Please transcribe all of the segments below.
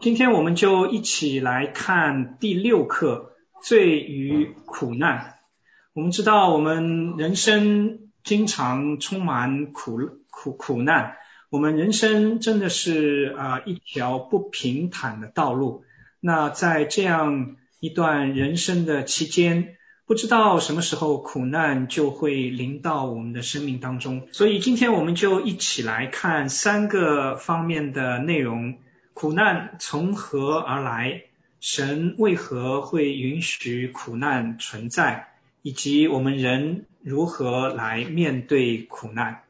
今天我们就一起来看第6课，罪与苦难。我们知道我们人生经常充满苦难，我们人生真的是一条不平坦的道路。那在这样一段人生的期间，不知道什么时候苦难就会临到我们的生命当中。所以今天我们就一起来看3个方面的内容。苦难从何而来？神为何会允许苦难存在？以及我们人如何来面对苦难？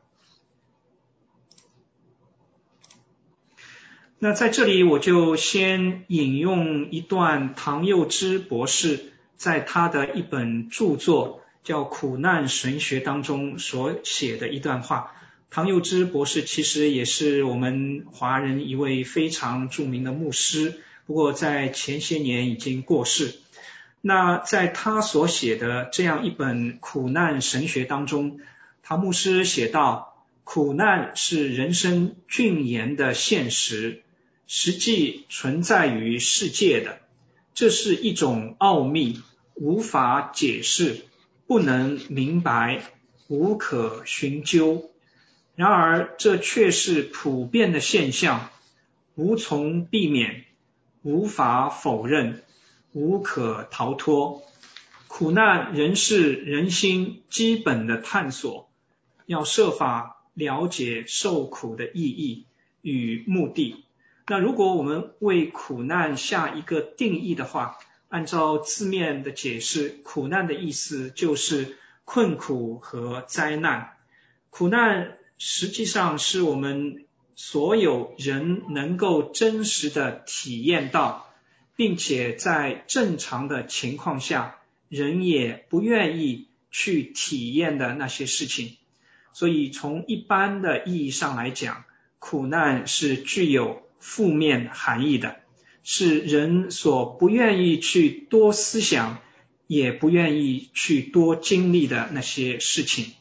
那在这里我就先引用一段唐幼之博士在他的一本著作叫《苦难神学》当中所写的一段话。唐幼之博士其实也是我们华人一位非常著名的牧师，不过在前些年已经过世。那在他所写的这样一本苦难神学当中，唐牧师写道，苦难是人生峻严的现实，实际存在于世界的，这是一种奥秘，无法解释，不能明白，无可寻究。然而这却是普遍的现象，无从避免，无法否认，无可逃脱。苦难仍是人心基本的探索，要设法了解受苦的意义与目的。那如果我们为苦难下一个定义的话，按照字面的解释，苦难的意思就是困苦和灾难。苦难实际上是我们所有人能够真实的体验到，并且在正常的情况下，人也不愿意去体验的那些事情。所以从一般的意义上来讲，苦难是具有负面含义的，是人所不愿意去多思想，也不愿意去多经历的那些事情。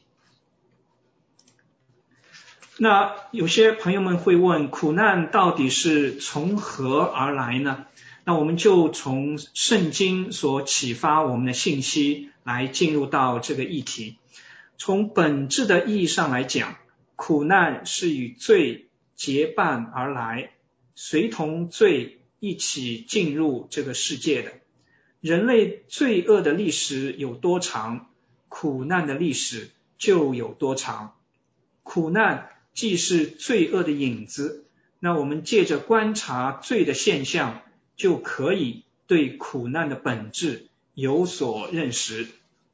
那有些朋友们会问，苦难到底是从何而来呢？那我们就从圣经所启发我们的信息来进入到这个议题。从本质的意义上来讲，苦难是与罪结伴而来，随同罪一起进入这个世界的。人类罪恶的历史有多长，苦难的历史就有多长。苦难既是罪恶的影子，那我们借着观察罪的现象，就可以对苦难的本质有所认识。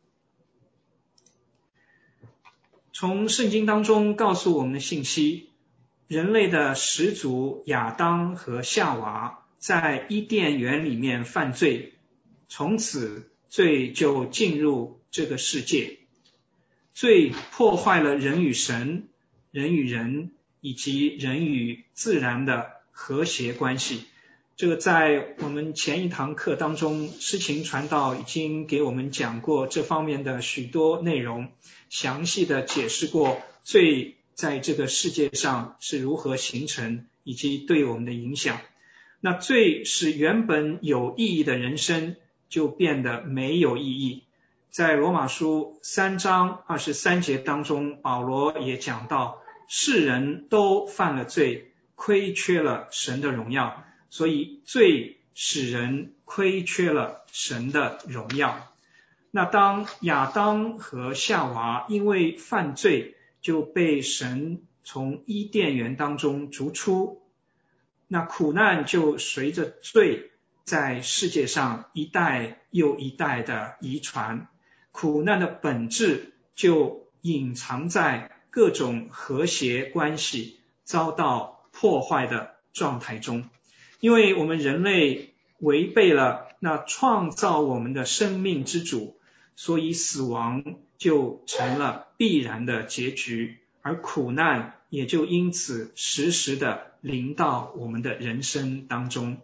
从圣经当中告诉我们的信息，人类的始祖亚当和夏娃在伊甸园里面犯罪，从此罪就进入这个世界。罪破坏了人与神、人与人以及人与自然的和谐关系。这个在我们前一堂课当中，诗情传道已经给我们讲过这方面的许多内容，详细的解释过罪在这个世界上是如何形成以及对我们的影响。那罪使原本有意义的人生就变得没有意义。在罗马书3章23节当中，保罗也讲到，世人都犯了罪，亏缺了神的荣耀，所以罪使人亏缺了神的荣耀。那当亚当和夏娃因为犯罪就被神从伊甸园当中逐出，那苦难就随着罪在世界上一代又一代的遗传。苦难的本质就隐藏在各种和谐关系遭到破坏的状态中。因为我们人类违背了那创造我们的生命之主，所以死亡就成了必然的结局，而苦难也就因此时时的临到我们的人生当中。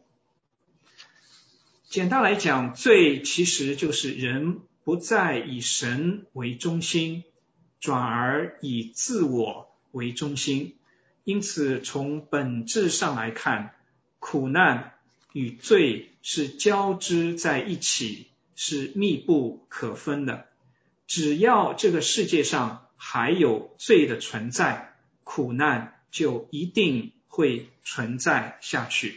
简单来讲，罪其实就是人不再以神为中心，转而以自我为中心。因此从本质上来看，苦难与罪是交织在一起，是密不可分的。只要这个世界上还有罪的存在，苦难就一定会存在下去。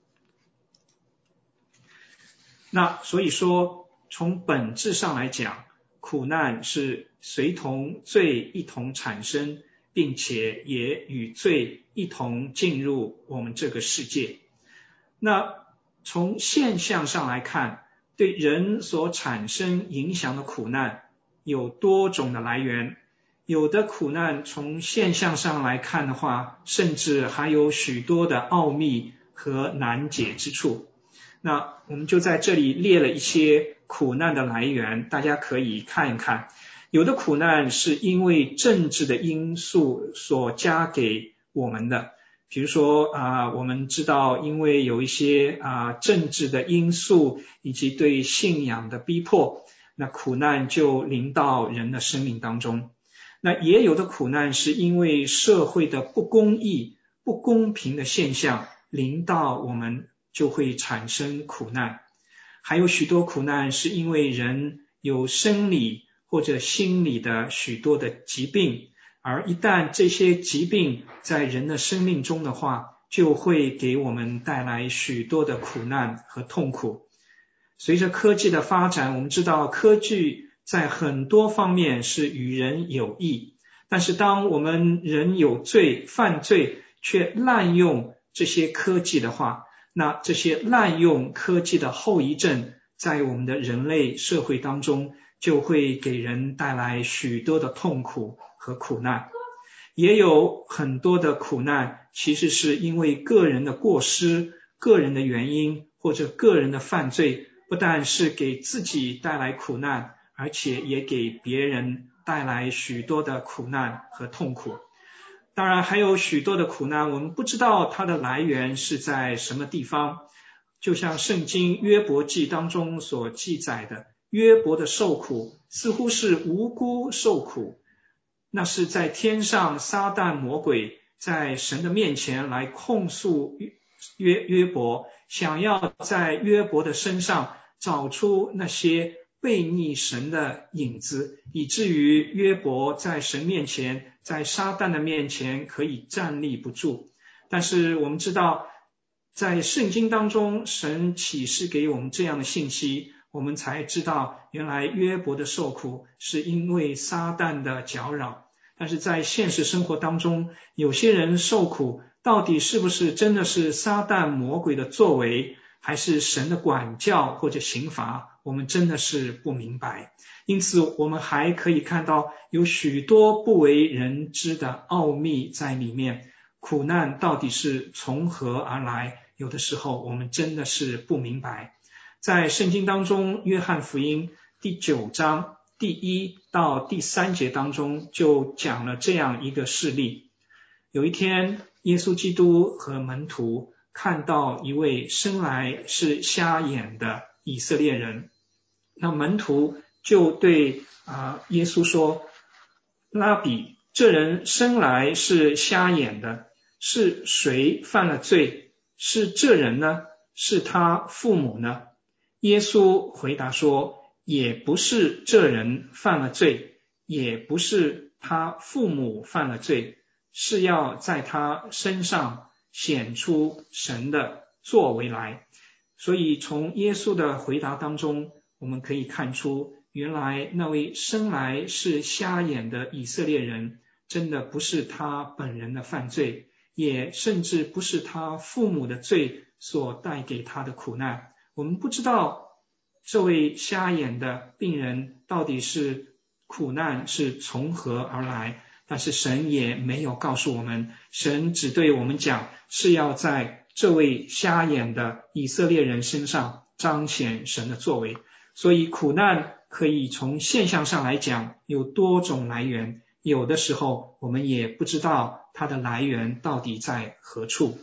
那所以说，从本质上来讲，苦难是随同罪一同产生，并且也与罪一同进入我们这个世界。那从现象上来看，对人所产生影响的苦难有多种的来源，有的苦难从现象上来看的话，甚至还有许多的奥秘和难解之处。那我们就在这里列了一些苦难的来源，大家可以看一看。有的苦难是因为政治的因素所加给我们的，比如说我们知道因为有一些政治的因素以及对信仰的逼迫，那苦难就临到人的生命当中。那也有的苦难是因为社会的不公义、不公平的现象临到我们，就会产生苦难。还有许多苦难是因为人有生理或者心理的许多的疾病，而一旦这些疾病在人的生命中的话，就会给我们带来许多的苦难和痛苦。随着科技的发展，我们知道科技在很多方面是与人有益，但是当我们人有罪、犯罪却滥用这些科技的话，那这些滥用科技的后遗症在我们的人类社会当中就会给人带来许多的痛苦和苦难。也有很多的苦难其实是因为个人的过失、个人的原因或者个人的犯罪，不但是给自己带来苦难，而且也给别人带来许多的苦难和痛苦。当然还有许多的苦难我们不知道它的来源是在什么地方，就像圣经约伯记当中所记载的，约伯的受苦似乎是无辜受苦，那是在天上撒旦魔鬼在神的面前来控诉约伯，想要在约伯的身上找出那些悖逆神的影子，以至于约伯在神面前，在撒旦的面前可以站立不住。但是我们知道，在圣经当中，神启示给我们这样的信息，我们才知道原来约伯的受苦是因为撒旦的搅扰。但是在现实生活当中，有些人受苦到底是不是真的是撒旦魔鬼的作为，还是神的管教或者刑罚，我们真的是不明白。因此我们还可以看到有许多不为人知的奥秘在里面，苦难到底是从何而来，有的时候我们真的是不明白。在圣经当中，约翰福音第9章第1到第3节当中就讲了这样一个事例。有一天，耶稣基督和门徒看到一位生来是瞎眼的以色列人，那门徒就对耶稣说，拉比，这人生来是瞎眼的，是谁犯了罪？是这人呢？是他父母呢？耶稣回答说，也不是这人犯了罪，也不是他父母犯了罪，是要在他身上显出神的作为来。所以从耶稣的回答当中，我们可以看出，原来那位生来是瞎眼的以色列人，真的不是他本人的犯罪，也甚至不是他父母的罪所带给他的苦难。我们不知道这位瞎眼的病人到底是苦难是从何而来，但是神也没有告诉我们，神只对我们讲，是要在这位瞎眼的以色列人身上彰显神的作为。所以苦难可以从现象上来讲有多种来源，有的时候我们也不知道它的来源到底在何处。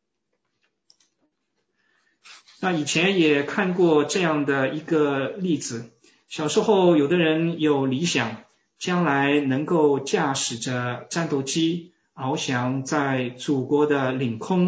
那以前也看过这样的一个例子，小时候有的人有理想，将来能够驾驶着战斗机翱翔在祖国的领空，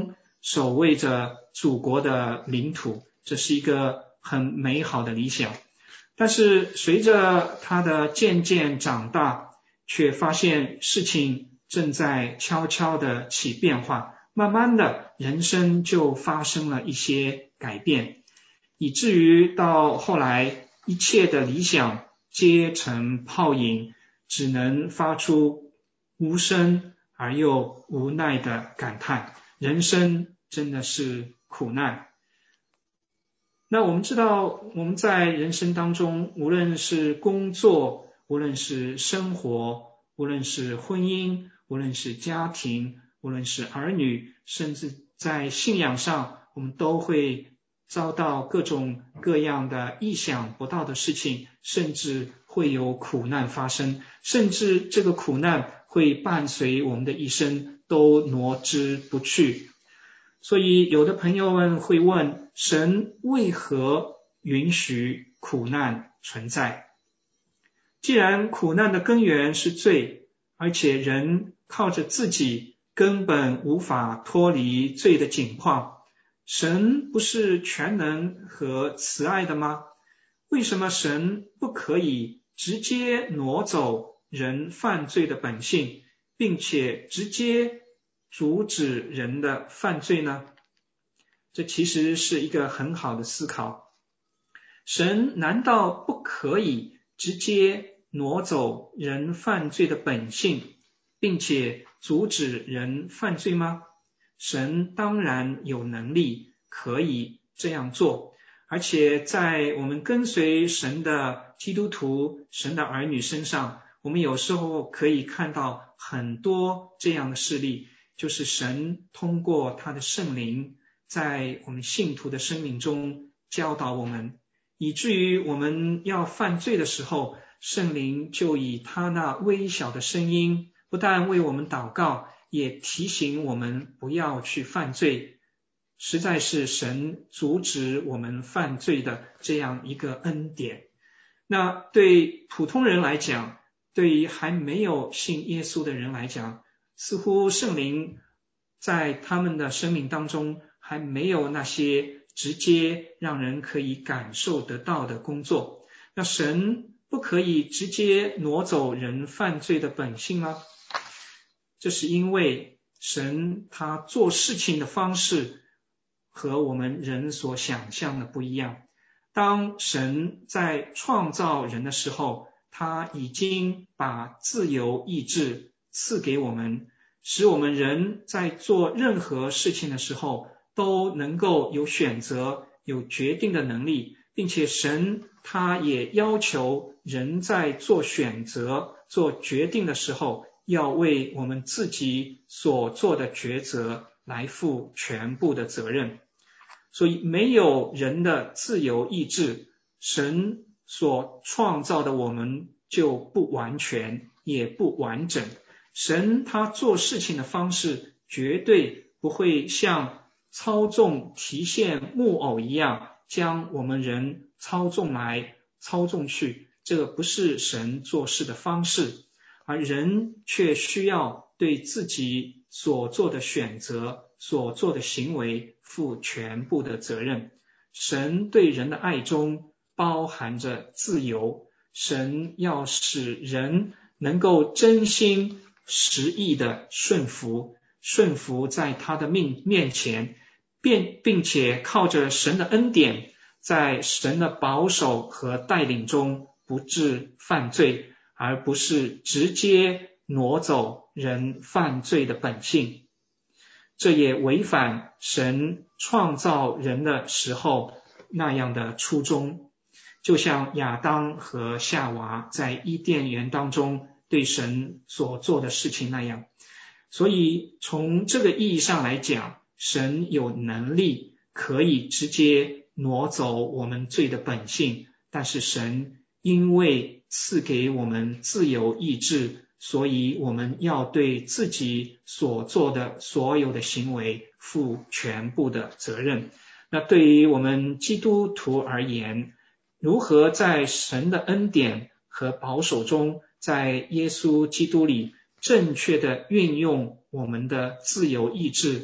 守卫着祖国的领土，这是一个很美好的理想。但是随着他的渐渐长大，却发现事情正在悄悄的起变化，慢慢的人生就发生了一些改变，以至于到后来一切的理想皆成泡影，只能发出无声而又无奈的感叹，人生真的是苦难。那我们知道，我们在人生当中，无论是工作，无论是生活，无论是婚姻，无论是家庭，无论是儿女，甚至在信仰上，我们都会遭到各种各样的意想不到的事情，甚至会有苦难发生，甚至这个苦难会伴随我们的一生，都挪之不去。所以有的朋友们会问，神为何允许苦难存在？既然苦难的根源是罪，而且人靠着自己根本无法脱离罪的境况，神不是全能和慈爱的吗？为什么神不可以直接挪走人犯罪的本性，并且直接阻止人的犯罪呢？这其实是一个很好的思考。神难道不可以直接挪走人犯罪的本性，并且阻止人犯罪吗？神当然有能力可以这样做，而且在我们跟随神的基督徒、神的儿女身上，我们有时候可以看到很多这样的事例，就是神通过他的圣灵在我们信徒的生命中教导我们，以至于我们要犯罪的时候，圣灵就以他那微小的声音，不但为我们祷告，也提醒我们不要去犯罪，实在是神阻止我们犯罪的这样一个恩典。那对普通人来讲，对于还没有信耶稣的人来讲，似乎圣灵在他们的生命当中还没有那些直接让人可以感受得到的工作。那神不可以直接挪走人犯罪的本性吗？这是因为神他做事情的方式和我们人所想象的不一样。当神在创造人的时候，他已经把自由意志赐给我们，使我们人在做任何事情的时候都能够有选择、有决定的能力，并且神他也要求人在做选择、做决定的时候，要为我们自己所做的抉择来负全部的责任。所以没有人的自由意志，神所创造的我们就不完全，也不完整。神他做事情的方式绝对不会像操纵提线木偶一样，将我们人操纵来操纵去，这个不是神做事的方式，而人却需要对自己所做的选择、所做的行为负全部的责任。神对人的爱中包含着自由，神要使人能够真心实意的顺服在他的面前，并且靠着神的恩典，在神的保守和带领中不致犯罪，而不是直接挪走人犯罪的本性。这也违反神创造人的时候那样的初衷，就像亚当和夏娃在伊甸园当中对神所做的事情那样。所以从这个意义上来讲，神有能力可以直接挪走我们罪的本性，但是神因为赐给我们自由意志，所以我们要对自己所做的所有的行为负全部的责任。那对于我们基督徒而言，如何在神的恩典和保守中，在耶稣基督里正确的运用我们的自由意志，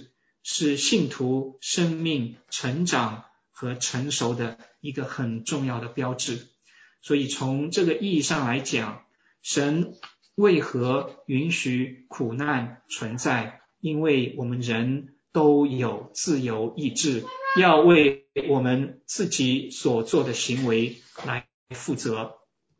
是信徒生命成长和成熟的一个很重要的标志。所以从这个意义上来讲，神为何允许苦难存在？因为我们人都有自由意志，要为我们自己所做的行为来负责。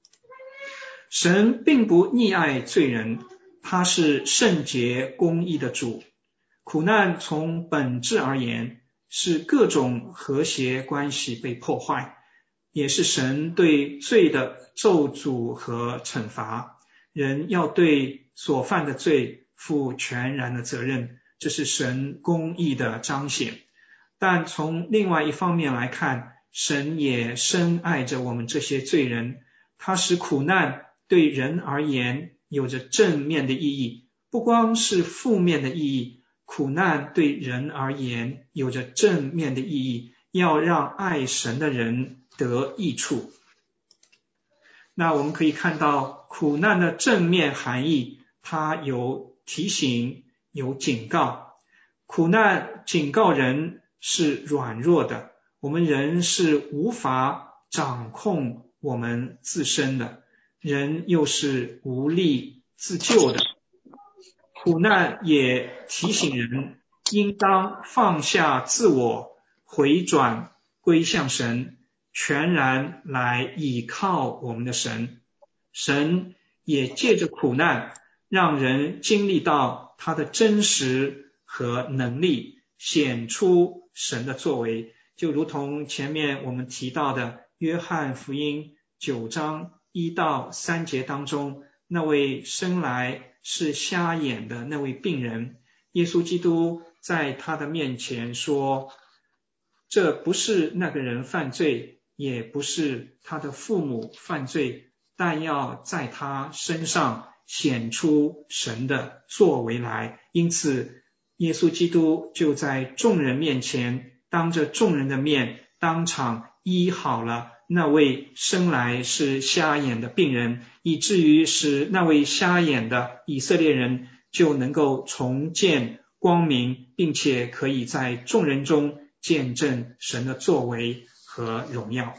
神并不溺爱罪人，他是圣洁公义的主。苦难从本质而言，是各种和谐关系被破坏，也是神对罪的咒诅和惩罚。人要对所犯的罪负全然的责任，这是神公义的彰显。但从另外一方面来看，神也深爱着我们这些罪人，他使苦难对人而言有着正面的意义，不光是负面的意义。苦难对人而言有着正面的意义，要让爱神的人得益处。那我们可以看到苦难的正面含义，它有提醒，有警告。苦难警告人是软弱的，我们人是无法掌控我们自身的，人又是无力自救的。苦难也提醒人应当放下自我，回转归向神，全然来倚靠我们的神。神也借着苦难让人经历到他的真实和能力，显出神的作为，就如同前面我们提到的约翰福音9章1到3节当中，那位生来是瞎眼的那位病人，耶稣基督在他的面前说，这不是那个人犯罪，也不是他的父母犯罪，但要在他身上显出神的作为来。因此耶稣基督就在众人面前，当着众人的面，当场医好了那位生来是瞎眼的病人，以至于使那位瞎眼的以色列人就能够重见光明，并且可以在众人中见证神的作为和荣耀。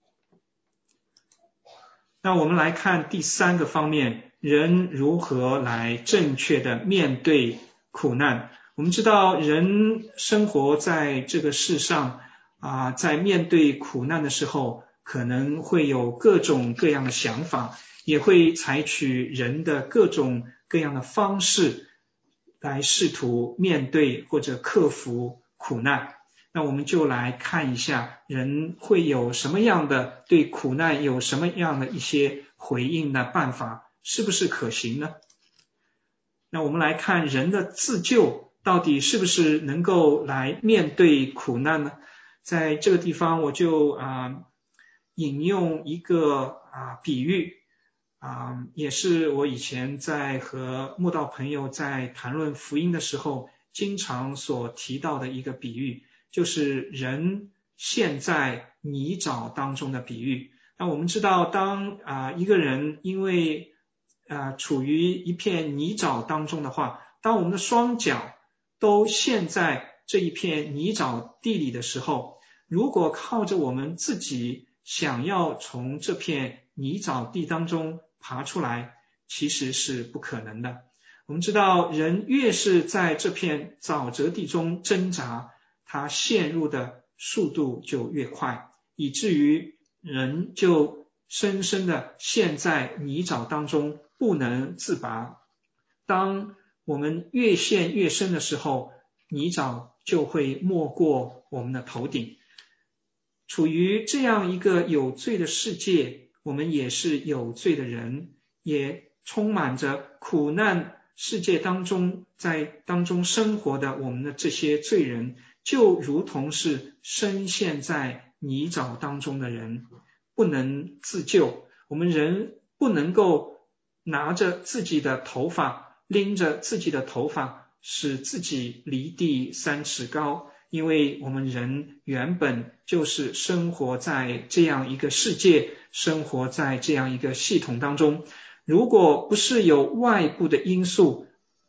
那我们来看第三个方面，人如何来正确的面对苦难。我们知道人生活在这个世上在面对苦难的时候，可能会有各种各样的想法，也会采取人的各种各样的方式来试图面对或者克服苦难。那我们就来看一下人会有什么样的对苦难有什么样的一些回应的办法，是不是可行呢？那我们来看人的自救到底是不是能够来面对苦难呢？在这个地方我就引用一个比喻也是我以前在和慕道朋友在谈论福音的时候经常所提到的一个比喻，就是人陷在泥沼当中的比喻。那我们知道当一个人因为处于一片泥沼当中的话，当我们的双脚都陷在这一片泥沼地里的时候，如果靠着我们自己想要从这片泥沼地当中爬出来，其实是不可能的。我们知道人越是在这片沼泽地中挣扎，他陷入的速度就越快，以至于人就深深的陷在泥沼当中不能自拔。当我们越陷越深的时候，泥沼就会没过我们的头顶。处于这样一个有罪的世界，我们也是有罪的人，也充满着苦难世界当中，在当中生活的我们的这些罪人，就如同是深陷在泥沼当中的人，不能自救。我们人不能够拿着自己的头发，拎着自己的头发，使自己离地3尺高，因为我们人原本就是生活在这样一个世界，生活在这样一个系统当中。如果不是有外部的因素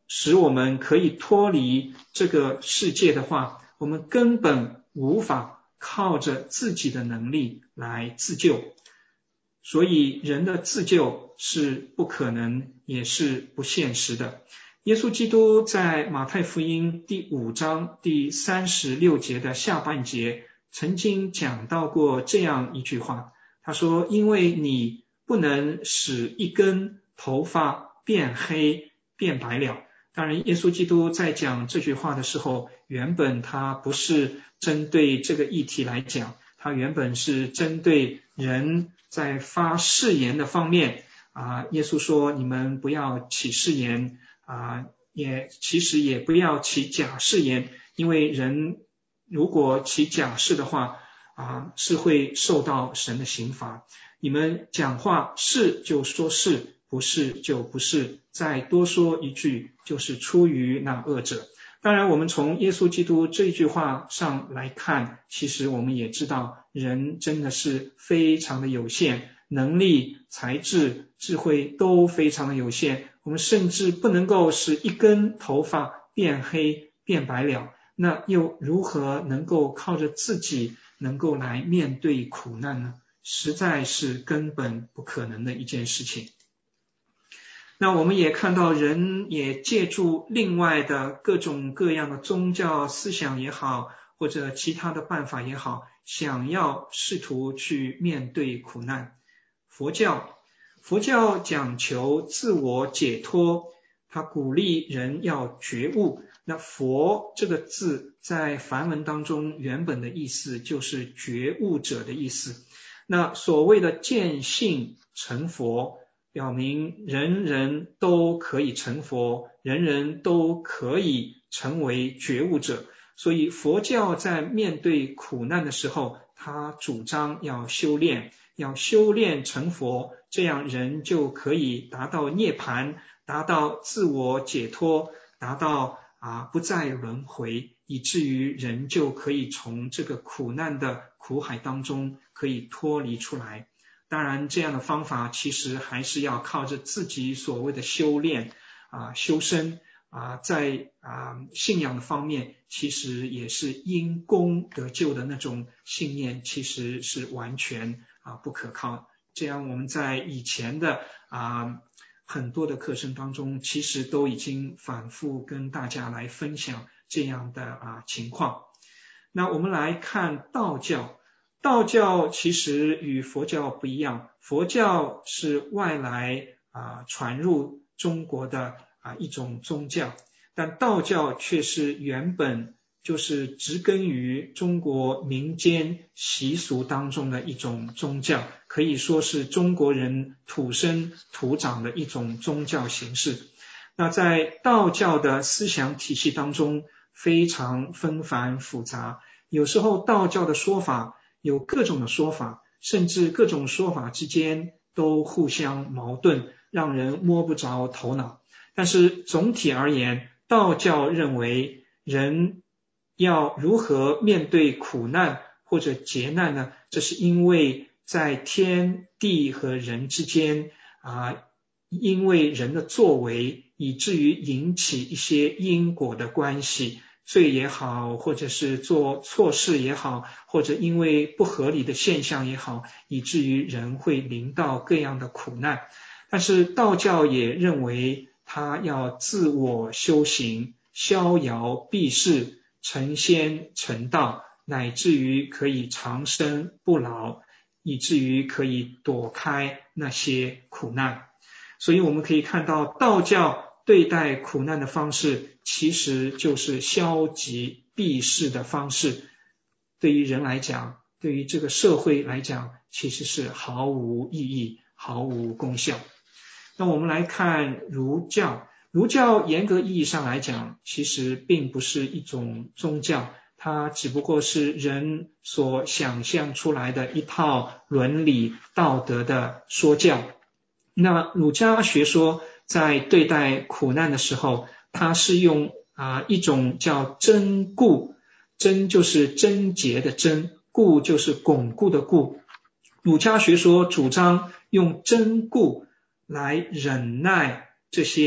使我们可以脱离这个世界的话，我们根本无法靠着自己的能力来自救。所以人的自救是不可能也是不现实的。耶稣基督在马太福音第5章第36节的下半节曾经讲到过这样一句话，他说，因为你不能使一根头发变黑变白了。当然耶稣基督在讲这句话的时候，原本他不是针对这个议题来讲，他原本是针对人在发誓言的方面耶稣说你们不要起誓言其实也不要起假誓言，因为人如果起假誓的话是会受到神的刑罚。你们讲话是就说是，不是就不是，再多说一句就是出于那恶者。当然我们从耶稣基督这一句话上来看，其实我们也知道人真的是非常的有限，能力、才智、智慧都非常的有限，我们甚至不能够使一根头发变黑变白了，那又如何能够靠着自己能够来面对苦难呢？实在是根本不可能的一件事情。那我们也看到人也借助另外的各种各样的宗教思想也好，或者其他的办法也好，想要试图去面对苦难。佛教讲求自我解脱，它鼓励人要觉悟。那佛这个字在梵文当中原本的意思就是觉悟者的意思。那所谓的见性成佛，表明人人都可以成佛，人人都可以成为觉悟者。所以佛教在面对苦难的时候，他主张要修炼成佛，这样人就可以达到涅槃，达到自我解脱，达到不再轮回，以至于人就可以从这个苦难的苦海当中可以脱离出来。当然这样的方法其实还是要靠着自己所谓的修炼修身在信仰的方面其实也是因功得救的那种信念，其实是完全不可靠。这样我们在以前的很多的课程当中其实都已经反复跟大家来分享这样的情况。那我们来看道教其实与佛教不一样，佛教是外来传入中国的一种宗教，但道教却是原本就是植根于中国民间习俗当中的一种宗教，可以说是中国人土生土长的一种宗教形式。那在道教的思想体系当中非常纷繁复杂，有时候道教的说法有各种的说法，甚至各种说法之间都互相矛盾，让人摸不着头脑。但是总体而言，道教认为人要如何面对苦难或者劫难呢？这是因为在天地和人之间因为人的作为以至于引起一些因果的关系，罪也好，或者是做错事也好，或者因为不合理的现象也好，以至于人会临到各样的苦难。但是道教也认为他要自我修行，逍遥避世，成仙成道，乃至于可以长生不老，以至于可以躲开那些苦难。所以我们可以看到道教对待苦难的方式其实就是消极避世的方式，对于人来讲，对于这个社会来讲，其实是毫无意义，毫无功效。那我们来看儒教严格意义上来讲其实并不是一种宗教，它只不过是人所想象出来的一套伦理道德的说教。那儒家学说在对待苦难的时候，它是用一种叫贞固，贞就是贞洁的贞，固就是巩固的固。儒家学说主张用贞固来忍耐这些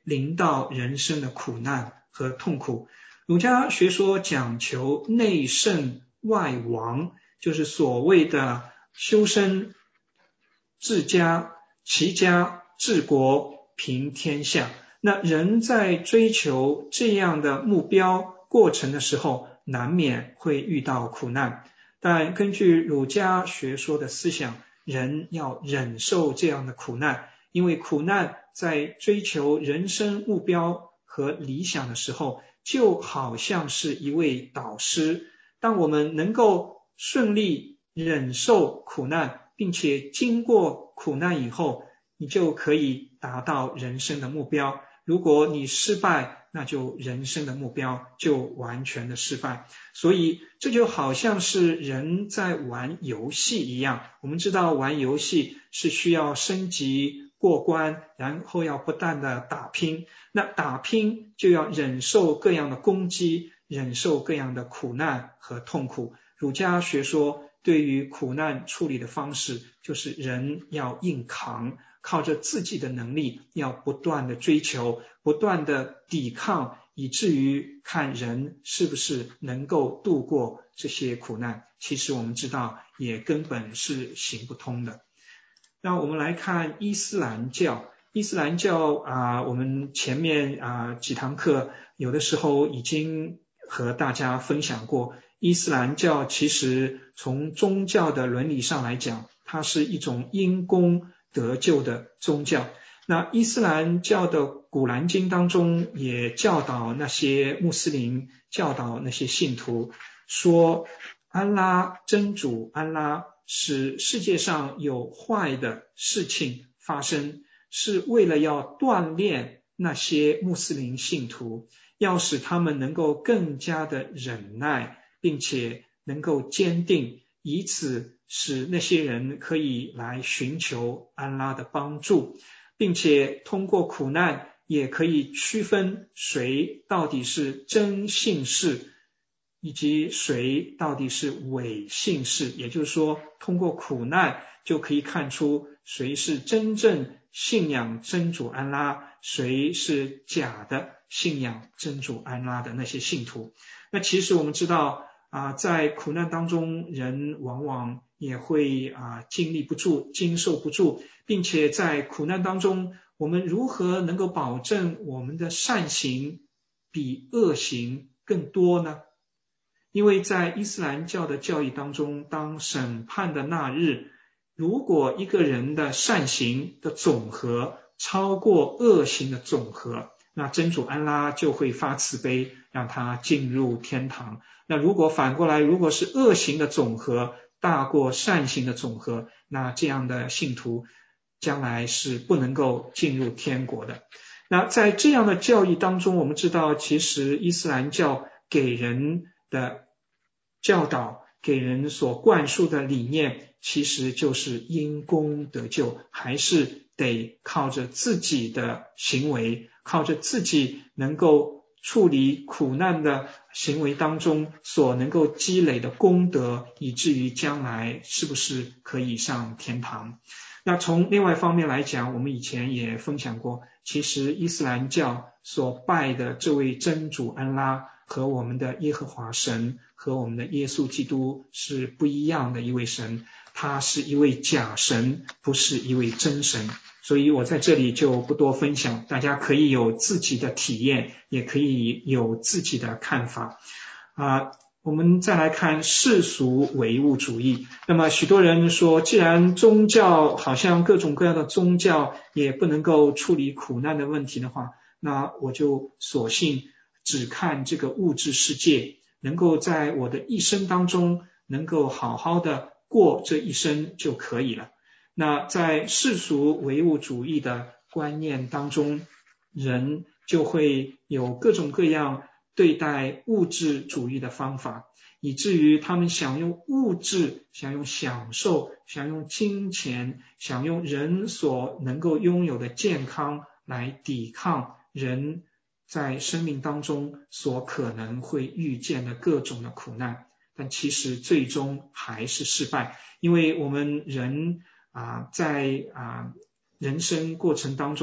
临到人生的苦难和痛苦。儒家学说讲求内圣外王，就是所谓的修身治家齐家治国平天下。那人在追求这样的目标过程的时候，难免会遇到苦难，但根据儒家学说的思想，人要忍受这样的苦难，因为苦难在追求人生目标和理想的时候，就好像是一位导师。当我们能够顺利忍受苦难，并且经过苦难以后，你就可以达到人生的目标。如果你失败，那就人生的目标就完全的失败。所以这就好像是人在玩游戏一样，我们知道玩游戏是需要升级过关，然后要不断的打拼，那打拼就要忍受各样的攻击，忍受各样的苦难和痛苦。儒家学说对于苦难处理的方式，就是人要硬扛，靠着自己的能力，要不断的追求，不断的抵抗，以至于看人是不是能够度过这些苦难。其实我们知道，也根本是行不通的。那我们来看伊斯兰教。伊斯兰教我们前面几堂课有的时候已经和大家分享过，伊斯兰教其实从宗教的伦理上来讲，它是一种因功得救的宗教。那伊斯兰教的古兰经当中也教导那些穆斯林，教导那些信徒说，安拉真主安拉使世界上有坏的事情发生，是为了要锻炼那些穆斯林信徒，要使他们能够更加的忍耐，并且能够坚定，以此使那些人可以来寻求安拉的帮助，并且通过苦难也可以区分谁到底是真信士，以及谁到底是伪信士。也就是说，通过苦难就可以看出谁是真正信仰真主安拉，谁是假的信仰真主安拉的那些信徒。那其实我们知道在苦难当中，人往往也会经历不住，经受不住，并且在苦难当中，我们如何能够保证我们的善行比恶行更多呢？因为在伊斯兰教的教义当中，当审判的那日，如果一个人的善行的总和超过恶行的总和，那真主安拉就会发慈悲，让他进入天堂。那如果反过来，如果是恶行的总和大过善行的总和，那这样的信徒将来是不能够进入天国的。那在这样的教义当中，我们知道其实伊斯兰教给人的教导，给人所灌输的理念，其实就是因功得救，还是得靠着自己的行为，靠着自己能够处理苦难的行为当中所能够积累的功德，以至于将来是不是可以上天堂。那从另外一方面来讲，我们以前也分享过，其实伊斯兰教所拜的这位真主安拉和我们的耶和华神和我们的耶稣基督是不一样的一位神，他是一位假神，不是一位真神。所以我在这里就不多分享，大家可以有自己的体验，也可以有自己的看法。我们再来看世俗唯物主义。那么许多人说，既然宗教好像各种各样的宗教也不能够处理苦难的问题的话，那我就索性只看这个物质世界，能够在我的一生当中能够好好的过这一生就可以了。那在世俗唯物主义的观念当中，人就会有各种各样对待物质主义的方法，以至于他们想用物质，想用享受，想用金钱，想用人所能够拥有的健康来抵抗人在生命当中所可能会遇见的各种的苦难。但其实最终还是失败，因为我们人在人生过程当中，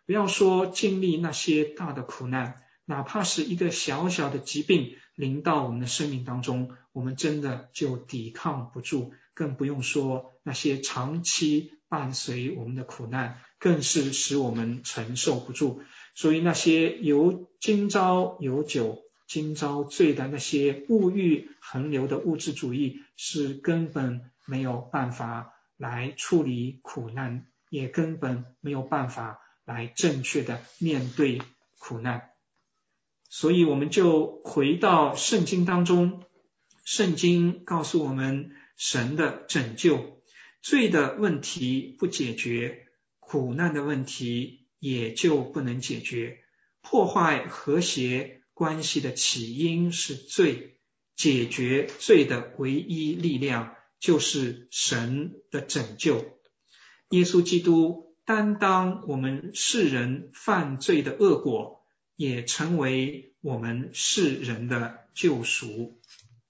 不要说经历那些大的苦难，哪怕是一个小小的疾病临到我们的生命当中，我们真的就抵抗不住，更不用说那些长期伴随我们的苦难，更是使我们承受不住。所以那些今朝有酒今朝醉的那些物欲横流的物质主义，是根本没有办法来处理苦难，也根本没有办法来正确的面对苦难。所以我们就回到圣经当中，圣经告诉我们神的拯救，罪的问题不解决，苦难的问题也就不能解决。破坏和谐关系的起因是罪，解决罪的唯一力量就是神的拯救。耶稣基督担当我们世人犯罪的恶果，也成为我们世人的救赎。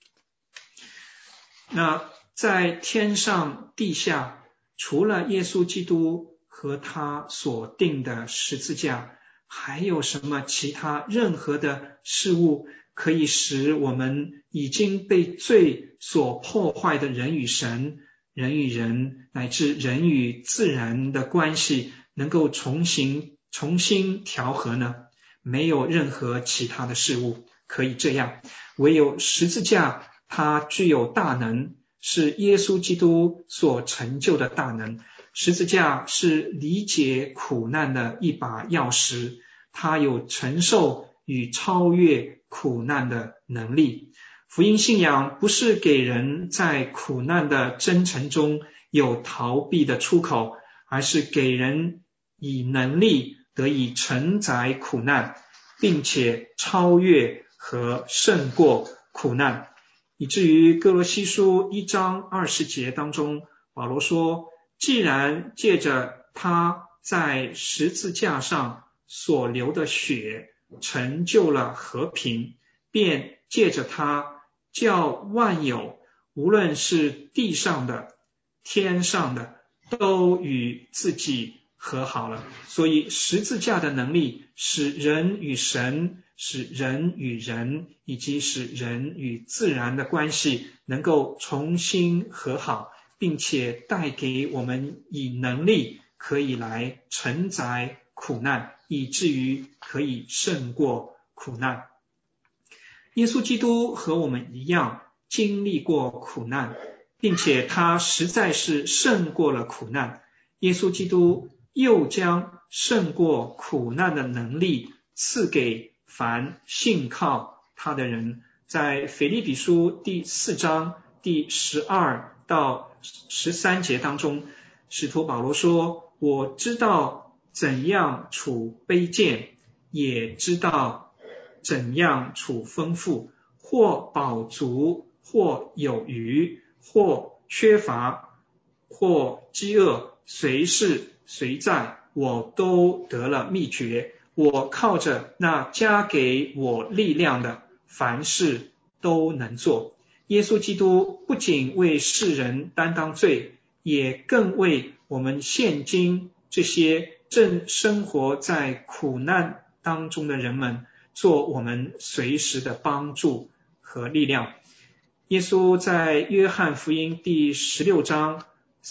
那在天上地下，除了耶稣基督和他所定的十字架，还有什么其他任何的事物可以使我们已经被罪所破坏的人与神、人与人乃至人与自然的关系能够重新调和呢？没有任何其他的事物可以这样，唯有十字架，它具有大能，是耶稣基督所成就的大能。十字架是理解苦难的一把钥匙，它有承受与超越苦难的能力。福音信仰不是给人在苦难的征程中有逃避的出口，而是给人以能力得以承载苦难，并且超越和胜过苦难。以至于哥罗西书1章20节当中，保罗说，既然借着他在十字架上所流的血成就了和平，便借着他叫万有，无论是地上的天上的，都与自己和好了。所以十字架的能力使人与神，使人与人，以及使人与自然的关系能够重新和好，并且带给我们以能力可以来承载苦难，以至于可以胜过苦难。耶稣基督和我们一样经历过苦难，并且他实在是胜过了苦难。耶稣基督又将胜过苦难的能力赐给凡信靠他的人。在腓立比书第4章第12到13节当中，使徒保罗说，我知道怎样处卑贱，也知道怎样处丰富，或饱足，或有余，或缺乏，或饥饿，随是随在，我都得了秘诀。我靠着那加给我力量的，凡事都能做。耶稣基督不仅为世人担当罪，也更为我们现今这些正生活在苦难当中的人们做我们随时的帮助和力量。耶稣在约翰福音第16章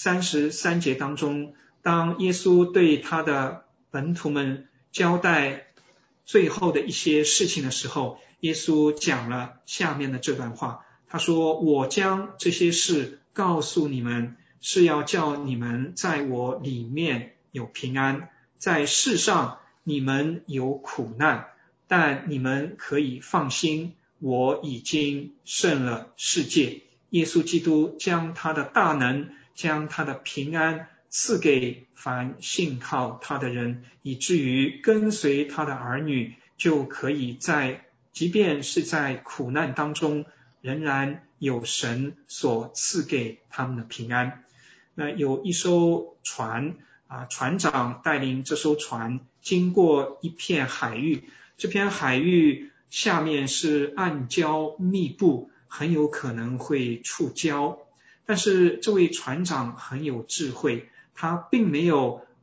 33节当中，当耶稣对他的门徒们交代最后的一些事情的时候，耶稣讲了下面的这段话，他说，我将这些事告诉你们，是要叫你们在我里面有平安，在世上你们有苦难，但你们可以放心，我已经胜了世界。耶稣基督将他的大能，将他的平安赐给凡信靠他的人，以至于跟随他的儿女就可以即便是在苦难当中，仍然有神所赐给他们的平安。那有一艘船船长带领这艘船经过一片海域，这片海域下面是暗礁密布，很有可能会触礁。但是这位船长很有智慧，他并没有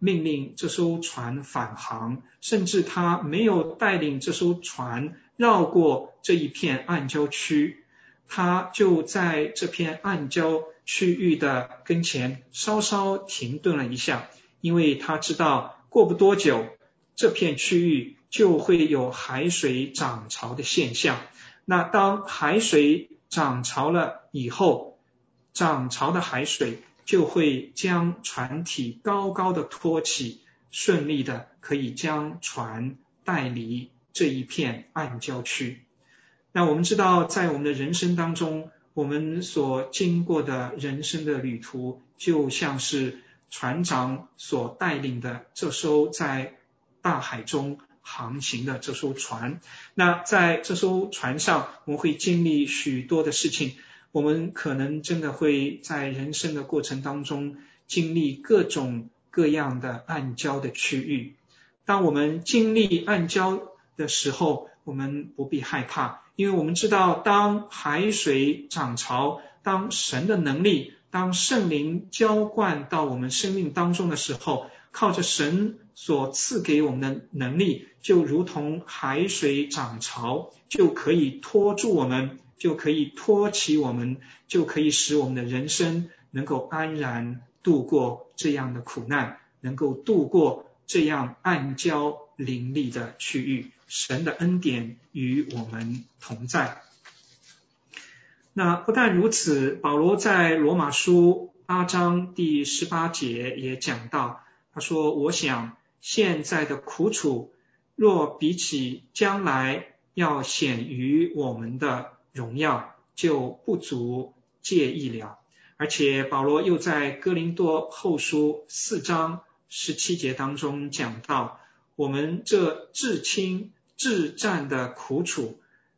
命令这艘船返航，甚至他没有带领这艘船绕过这一片暗礁区，他就在这片暗礁区域的跟前稍稍停顿了一下，因为他知道过不多久这片区域就会有海水涨潮的现象。那当海水涨潮了以后，涨潮的海水就会将船体高高的托起，顺利的可以将船带离这一片暗礁区。那我们知道，在我们的人生当中，我们所经过的人生的旅途，就像是船长所带领的这艘在大海中航行的这艘船。那在这艘船上，我们会经历许多的事情，我们可能真的会在人生的过程当中经历各种各样的暗礁的区域。当我们经历暗礁的时候，我们不必害怕，因为我们知道当海水涨潮，当神的能力，当圣灵浇灌到我们生命当中的时候，靠着神所赐给我们的能力，就如同海水涨潮，就可以拖住我们，就可以托起我们，就可以使我们的人生能够安然度过这样的苦难，能够度过这样暗礁林立的区域。神的恩典与我们同在。那不但如此，保罗在罗马书8章第18节也讲到，他说，我想现在的苦楚若比起将来要显于我们的荣耀，就不足介意了。而且保罗又在哥林多后书4章17节当中讲到，我们这至轻至战的苦楚，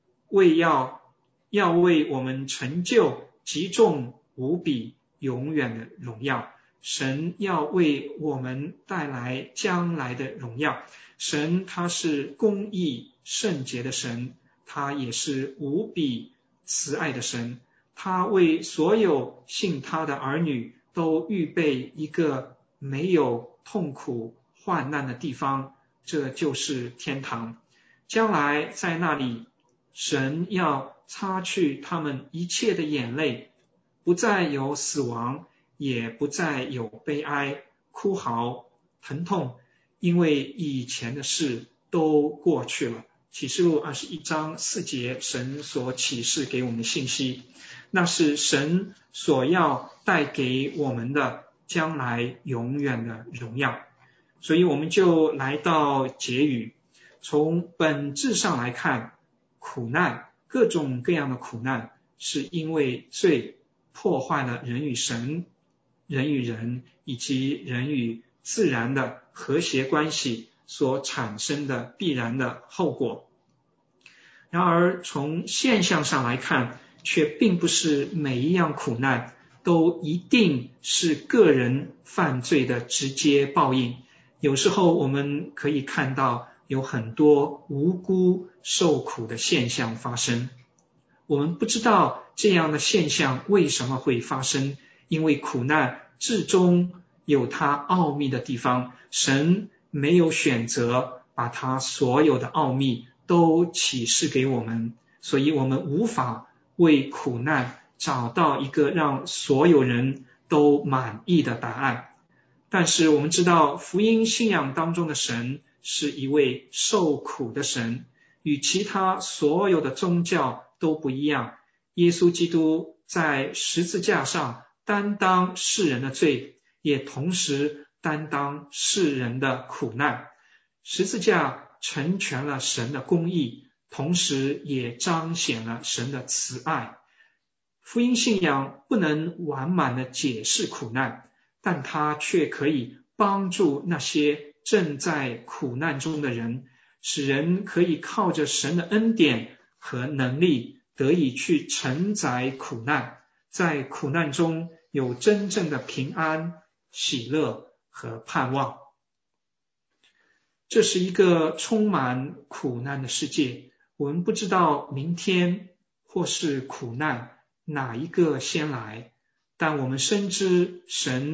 要为我们成就极重无比永远的荣耀。神要为我们带来将来的荣耀。神他是公义圣洁的神，他也是无比慈爱的神，他为所有信他的儿女都预备一个没有痛苦患难的地方，这就是天堂。将来在那里，神要擦去他们一切的眼泪，不再有死亡，也不再有悲哀、哭嚎、疼痛，因为以前的事都过去了。启示录21章4节，神所启示给我们的信息，那是神所要带给我们的将来永远的荣耀。所以我们就来到结语。从本质上来看，苦难，各种各样的苦难，是因为罪破坏了人与神、人与人以及人与自然的和谐关系所产生的必然的后果。然而从现象上来看，却并不是每一样苦难都一定是个人犯罪的直接报应。有时候我们可以看到有很多无辜受苦的现象发生，我们不知道这样的现象为什么会发生，因为苦难至终有它奥秘的地方，神没有选择把它所有的奥秘都启示给我们，所以我们无法为苦难找到一个让所有人都满意的答案。但是我们知道福音信仰当中的神是一位受苦的神，与其他所有的宗教都不一样。耶稣基督在十字架上担当世人的罪，也同时担当世人的苦难。十字架成全了神的公义，同时也彰显了神的慈爱。福音信仰不能完满的解释苦难，但它却可以帮助那些正在苦难中的人，使人可以靠着神的恩典和能力得以去承载苦难，在苦难中有真正的平安、喜乐和盼望。这是一个充满苦难的世界，我们不知道明天或是苦难哪一个先来，但我们深知神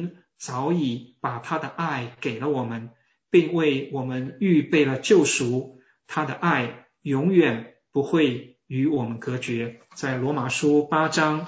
早已把他的爱给了我们，并为我们预备了救赎，他的爱永远不会与我们隔绝。在罗马书8章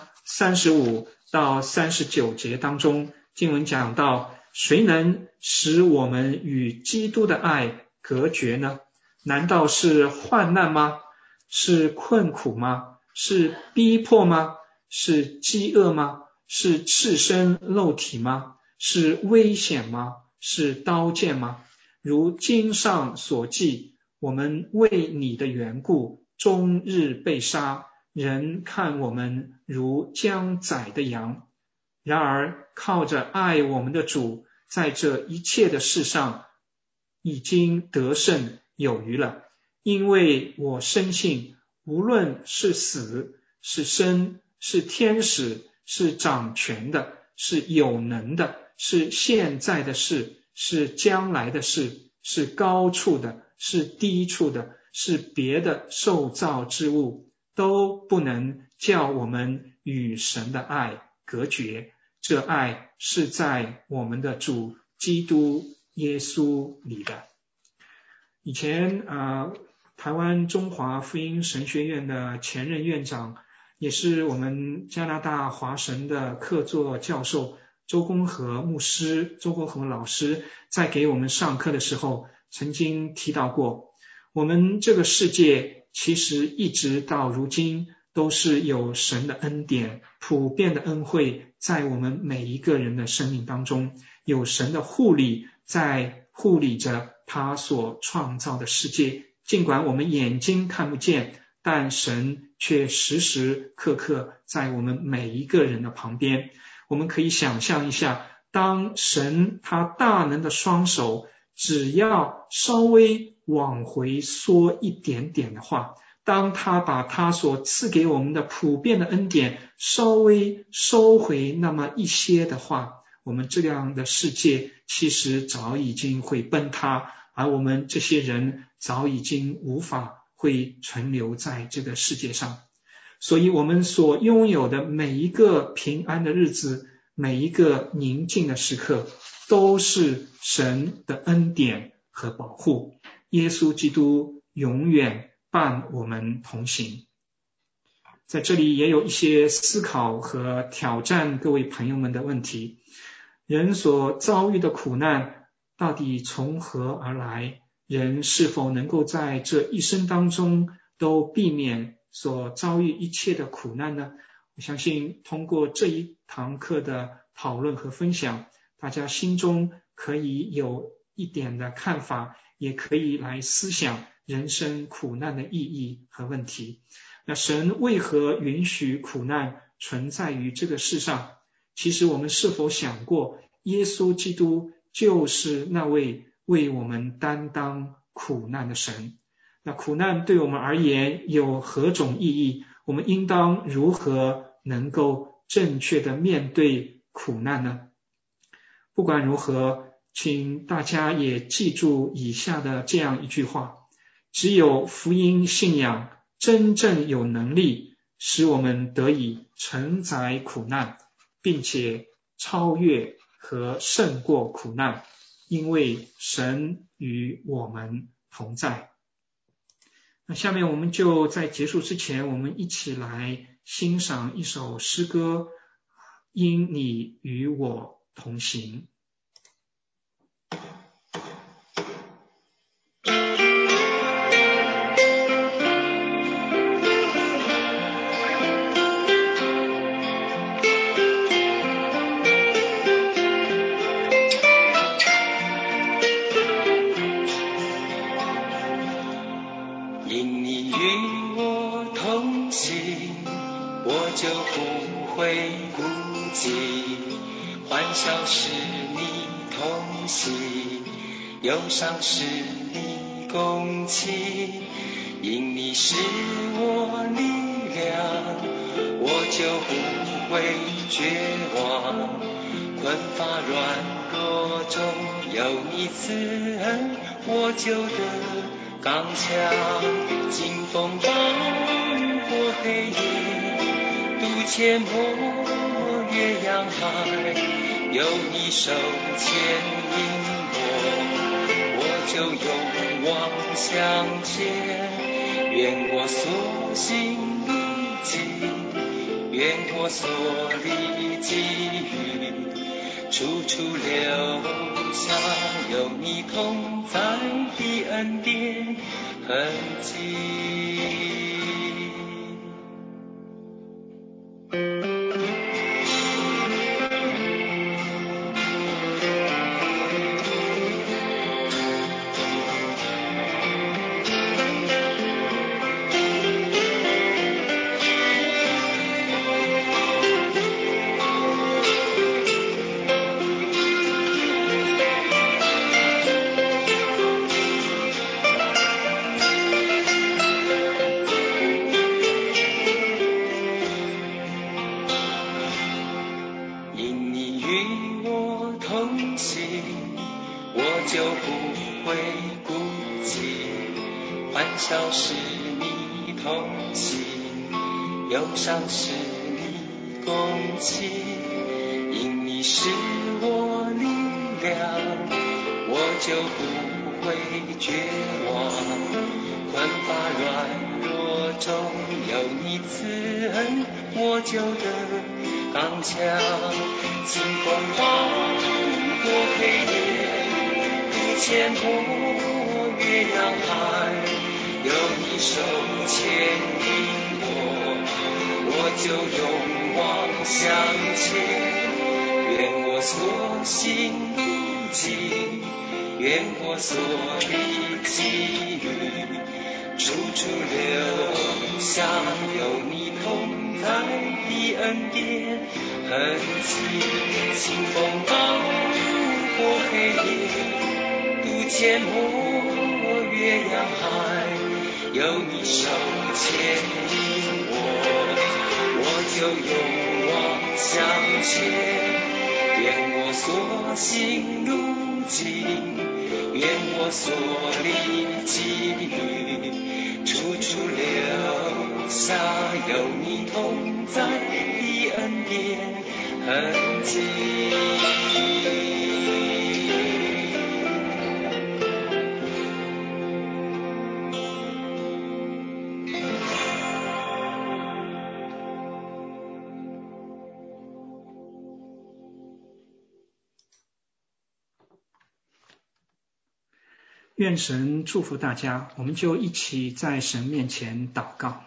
35到39节当中，经文讲到，谁能使我们与基督的爱隔绝呢？难道是患难吗？是困苦吗？是逼迫吗？是饥饿吗？是赤身露体吗？是危险吗？是刀剑吗？如经上所记，我们为你的缘故终日被杀，人看我们如将宰的羊。然而靠着爱我们的主，在这一切的事上已经得胜有余了。因为我深信，无论是死是生，是天使，是掌权的，是有能的，是现在的事，是将来的事，是高处的，是低处的，是别的受造之物，都不能叫我们与神的爱隔绝。这爱是在我们的主基督耶稣里的。以前台湾中华福音神学院的前任院长，也是我们加拿大华神的客座教授周公和牧师、周公和老师，在给我们上课的时候曾经提到过，我们这个世界其实一直到如今都是有神的恩典，普遍的恩惠在我们每一个人的生命当中，有神的护理在护理着他所创造的世界。尽管我们眼睛看不见，但神却时时刻刻在我们每一个人的旁边。我们可以想象一下，当神他大能的双手只要稍微往回缩一点点的话，当他把他所赐给我们的普遍的恩典稍微收回那么一些的话，我们这样的世界其实早已经会崩塌，而我们这些人早已经无法会存留在这个世界上。所以我们所拥有的每一个平安的日子，每一个宁静的时刻，都是神的恩典和保护。耶稣基督永远伴我们同行。在这里也有一些思考和挑战各位朋友们的问题。人所遭遇的苦难到底从何而来？人是否能够在这一生当中都避免所遭遇一切的苦难呢？我相信通过这一堂课的讨论和分享，大家心中可以有一点的看法，也可以来思想人生苦难的意义和问题。那神为何允许苦难存在于这个世上？其实我们是否想过，耶稣基督就是那位为我们担当苦难的神？那苦难对我们而言有何种意义？我们应当如何能够正确的面对苦难呢？不管如何，请大家也记住以下的这样一句话：只有福音信仰真正有能力使我们得以承载苦难，并且超越和胜过苦难，因为神与我们同在。那下面我们就在结束之前，我们一起来欣赏一首诗歌，因你与我同行。 就不会孤寂，欢笑是你同行，忧伤是你共情，因你是我力量，我就不会绝望，困乏软弱中有你慈恩，我就得刚强，经风暴过黑夜，渡阡陌越洋海， 有你手牵引我就勇往向前。愿我所行路径，愿我所历际遇，处处留下有你同在的恩典痕迹。笑是你同行，忧伤是你共情，因你是我力量，我就不会绝望。困乏软弱中有你慈恩，我就得刚强。清风暴过黑夜，渡阡陌越洋海，有你手牵引我就勇往向前。愿我所行路径，愿我所历际遇，处处留下有你同在的恩典痕迹。清风暴过黑夜，渡阡陌越洋海，有你手牵引我就勇往向前。愿我所行路径，愿我所历际遇，处处留下有你同在的恩典痕迹。 愿神祝福大家，我们就一起在神面前祷告。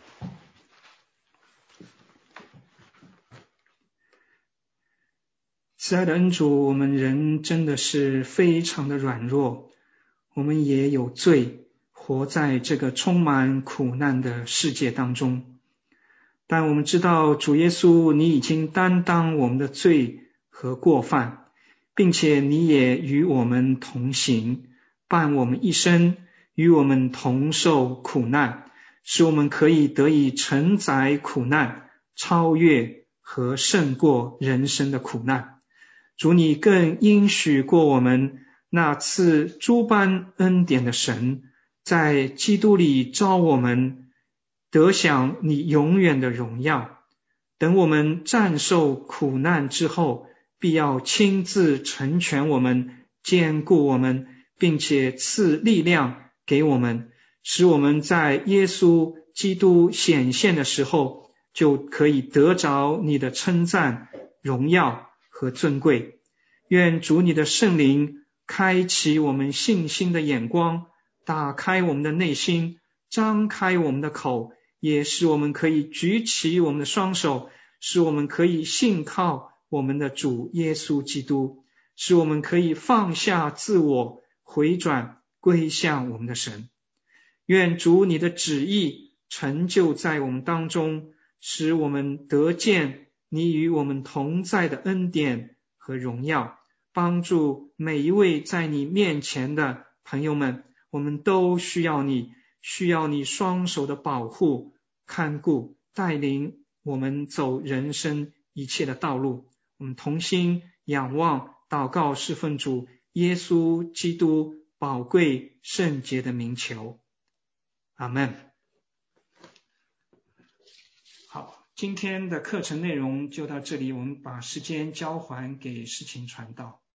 慈爱的恩主，我们人真的是非常的软弱，我们也有罪，活在这个充满苦难的世界当中。但我们知道主耶稣，你已经担当我们的罪和过犯，并且你也与我们同行，伴我们一生，与我们同受苦难，使我们可以得以承载苦难，超越和胜过人生的苦难。主，你更应许过我们，那赐诸般恩典的神，在基督里召我们得享你永远的荣耀。等我们战胜苦难之后，必要亲自成全我们，坚固我们，并且赐力量给我们，使我们在耶稣基督显现的时候，就可以得着你的称赞、荣耀和尊贵。愿主你的圣灵开启我们信心的眼光，打开我们的内心，张开我们的口，也使我们可以举起我们的双手，使我们可以信靠我们的主耶稣基督，使我们可以放下自我，回转归向我们的神。愿主你的旨意成就在我们当中，使我们得见你与我们同在的恩典和荣耀，帮助每一位在你面前的朋友们。我们都需要你，需要你双手的保护、看顾、带领我们走人生一切的道路。我们同心仰望、祷告，侍奉主耶稣基督宝贵圣洁的名求。阿们。好。 今天的课程内容就到这里，我们把时间交还给诗情传道。